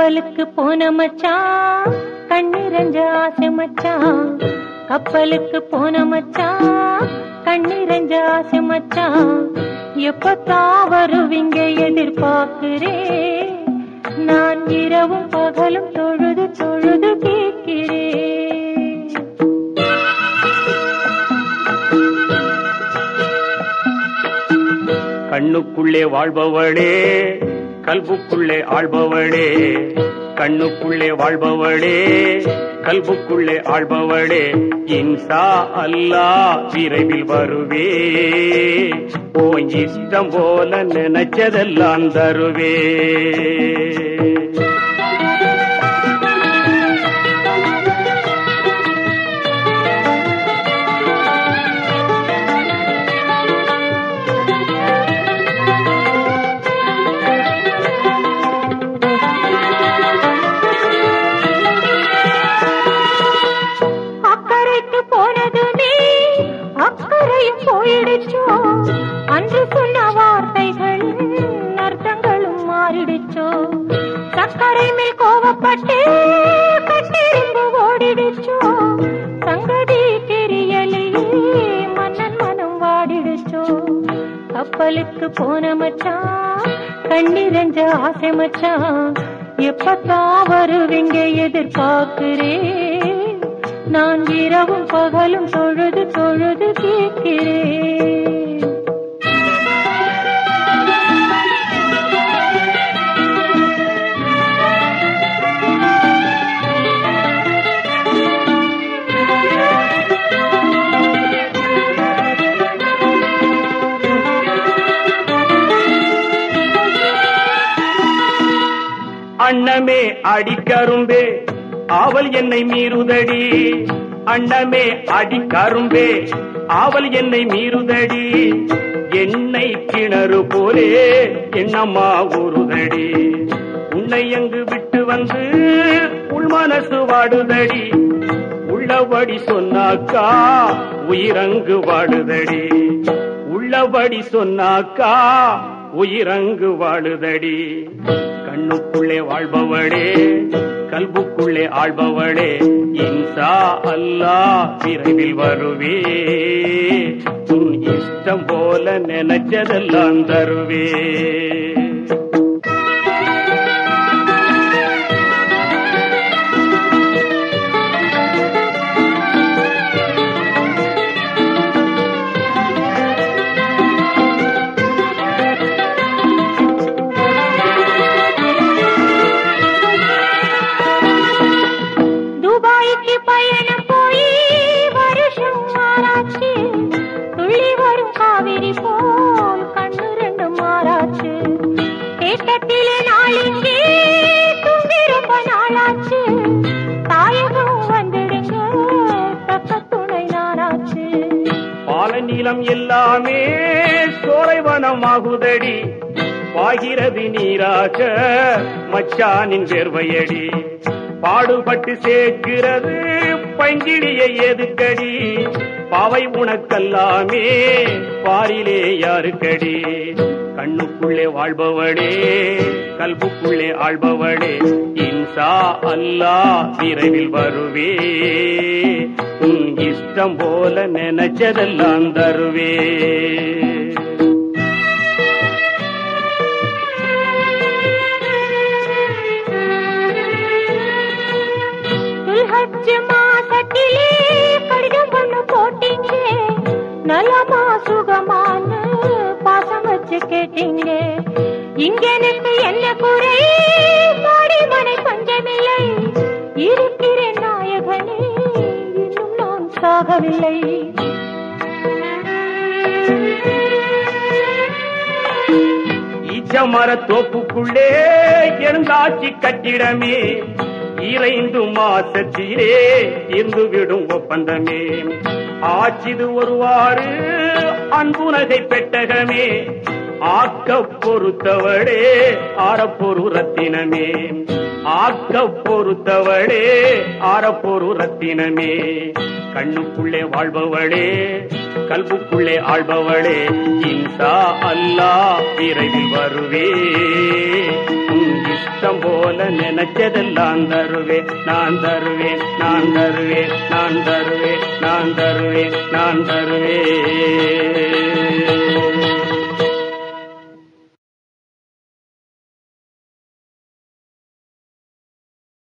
கப்பலுக்கு போன மச்சான் கண்ணிரஞ்ச ஆசை மச்சான். கப்பலுக்கு போன மச்சான் கண்ணிரஞ்ச ஆசை மச்சான். எப்பத்தான் வருவீங்க எதிர்பார்க்கிறேன். நான் இரவும் பகலும் தொழுது தொழுது கேட்கிறேன். கண்ணுக்குள்ளே வாழ்பவளே கல்புக்குள்ளே ஆள்பவளே. கண்ணுக்குள்ளே வாழ்பவளே கல்புக்குள்ளே ஆள்பவளே. இன்ஷா அல்லாஹ் விரைவில் வருவே. ஓ இஷ்டம் போல நினைச்சதெல்லாம் தருவே. போயிடுச்சோ அன்று சொன்ன வார்த்தைகளின் அர்த்தங்களும் மாறிடுச்சோ. சக்கரை மேல் கோவப்பட்டு கட்டிரும்பு ஓடிடுச்சோ. சங்கதி தெரியலையே மன்னன் மனம் வாடிடுச்சோ. கப்பலுக்கு போன மச்சான் கண்ணிரஞ்ச ஆசை மச்சான். எப்பத்தான் வருவீங்க எதிர்பார்க்கிறேன். நான் இரவும் பகலும் தொழுது தொழுது கேட்கிறேன். அண்ணமே அடிக்கரும்பே ஆவல் என்னை மீறுதடி. அண்ணமே அடிக்கரும்பே ஆவல் என்னை மீறுதடி. என்னை கிணறு போலே என்னம்மா ஊறுதடி. உன்னை எங்கு விட்டு வந்து உள் மனசு வாடுதடி. உள்ளபடி சொன்னாக்கா உயிரங்கு வாடுதடி. உள்ளபடி சொன்னாக்கா உயிரங்கு வாடுதடி. கண்ணுக்குள்ளே வாழ்பவளே கல்புக்குள்ளே ஆள்பவளே. இன்ஷா அல்லாஹ் விரைவில் வருவே. உன் இஷ்டம் போல நினைச்சதெல்லாம் தருவே. துபாய்க்கு பயணம் போய் வருஷம் மாறாச்சு. துள்ளி வரும் காவிரி போல் கண்ணு ரெண்டு மாறாச்சு. தேட்டத்திலே நாளிங்கே தூங்கி ரொம்ப நாளாச்சு. தாயகம் வந்துடுங்க தக்க துணை நானாச்சு. பால நீளம் எல்லாமே சோலைவனமாகுதடி. பாகிறது நீராக மச்சானின் வேர்வையடி. பாடுபட்டு சேர்க்கிறது பைங்கிடியை எதுக்கடி. பாவை உனக்கல்லாமே பாரிலே யாருக்கடி. கண்ணுக்குள்ளே வாழ்பவளே கல்புக்குள்ளே ஆள்பவளே. இன்ஷா அல்லாஹ் விரைவில் வருவே. உன் இஷ்டம் போல நினைச்சதெல்லாம் தருவே. மாசத்திலே கடிதம் ஒண்ணு போட்டீங்க. நலமா சுகமான பாசம் வச்சு கேட்டீங்க. இங்க எனக்கு என்ன குறை பாடி மனை பஞ்சமில்லை. இருக்கிறேன் நாயகனே இன்னும் நான் சாகவில்லை. ஈச்சமர தோப்புக்குள்ளே இருந்தாச்சி கட்டிடமே. 2 மாசத்திலே இருந்துவிடும் ஒப்பந்தமே. ஆச்சிது ஒருவாறு அன்புனகை பெட்டகமே. ஆக்க பொறுத்தவளே ஆரப்பொரு ரத்தினமே. ஆக்க பொறுத்தவளே ஆரப்பொரு ரத்தினமே. கண்ணுக்குள்ளே வாழ்பவளே கல்புக்குள்ளே ஆள்பவளே. இன்ஷா அல்லாஹ் விரைவில் வருவே. உன் இஷ்டம் போல நினைச்சதெல்லாம் தருவேன் நான் தருவேன் நான் தருவேன் நான் தருவேன் நான் தருவேன் நான் தருவேன்